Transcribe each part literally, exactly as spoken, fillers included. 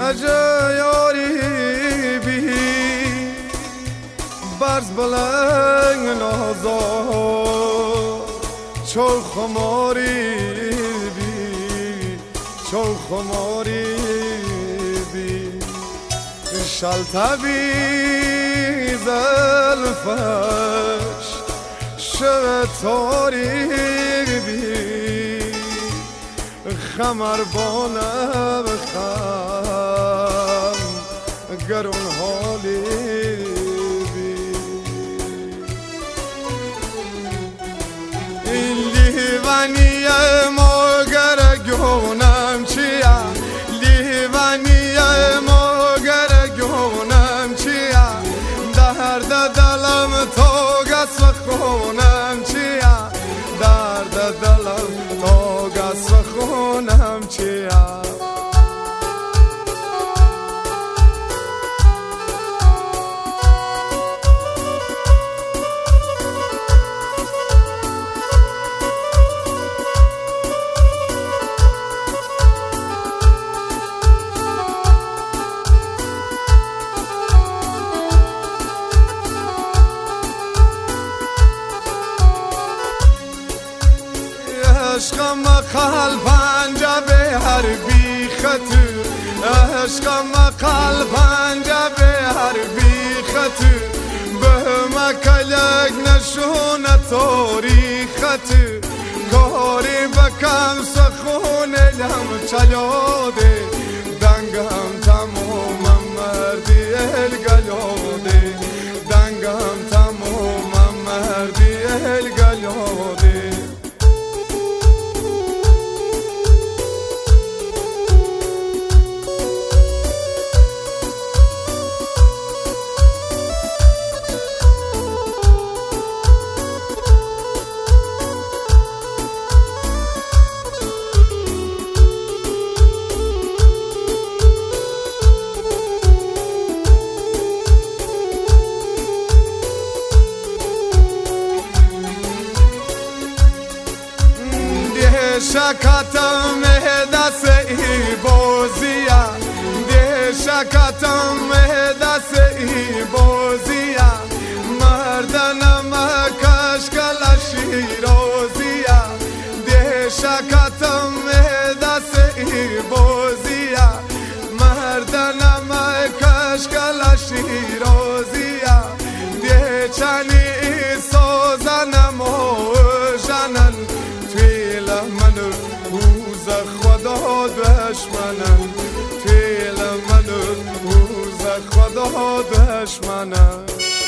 نجاری بی برز بلنگ نازار چو خماری بی چو خماری بی شلتبی زلفش شتاری بی خمر بانم خم گرون حالی بی این لیوانی ما گرگونم چیه لیوانی ما گرگونم چیه درد دلم تو گس و خونم چیه درد دلم تو گس و خونم چیه عشقم قلبنجا به هر بی خطر عشقم قلبنجا به هر بی خطر به مکلک نشونه تاریخت کاری بکم سخون لم چلاده دنگم تمام مردی الگلاده دنگم تمام مردی الگلاده شکاتم دست ای بازیه ده شکاتم دست ای بازیه مردنم کش کل شیرازیه ده شکاتم دست ای بازیه مردنم کش کل شیرازیه ده چنی سازنم و جنن منو روز خدا دشمنم فعل منو روز خدا دشمنم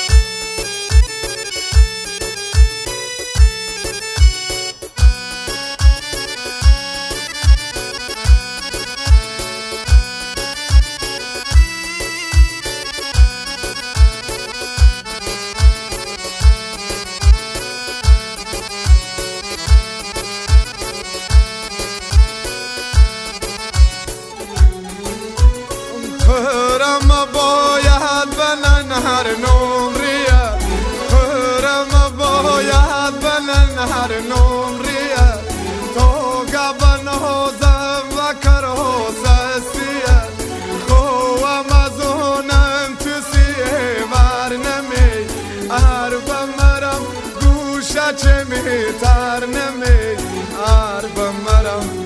خرم باید بلن هر نمریه خرم باید بلن هر نمریه تو گبن هازم و کراسستیه خوام از اونم تو سیه ورنمی عرب مرم گوشه چه میتر نمی عرب مرم